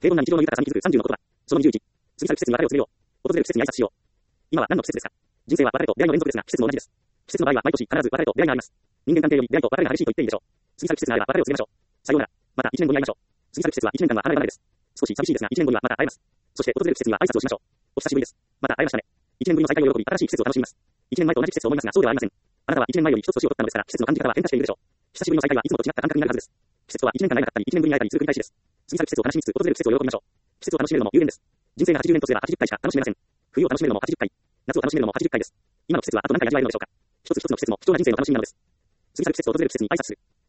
平凡な日常の豊かさに気づく30の言葉。その21。過ぎ去る季節に別れを告げよう。訪れる季節に挨拶しよう。今は何の季節ですか？人生は別れと出会いの連続ですが、季節も同じです。季節の場合は毎年必ず別れと出会いがあります。人間関係より出会いと別れが激しいと言っていいでしょう。過ぎ去る季節があれば別れを告げましょう。さようなら。また1年後に会いましょう。過ぎ去る季節は1年間は離れ離れです。少し寂しいですが1年後にはまた会えます。そして訪れる季節には挨拶をしましょう。お久しぶりです。また会えましたね。1年ぶりの再会を喜び、新しい季節を楽しみます。1年前と同じ季節を思いますが、そうではありません。あなたは1年前より一つ年を取ったのですから、季節の感じ方は変化しているでしょう。久しぶりの再会はいつもと違った感覚になるはずです。季節は1年間会えなかったり、1年ぶりに会えたりする繰り返しです。過ぎ去る季節を楽しみつつ、訪れる季節を喜びましょう。季節を楽しめるのも有限です。人生が80年とすれば80回しか楽しめません。冬を楽しめるのも80回。夏を楽しめるのも80回です。今の季節はあと何回味わえるのでしょうか。一つ一つの季節も貴重な人生の楽しみなのです。過ぎ去る季節と訪れる季節に挨拶する。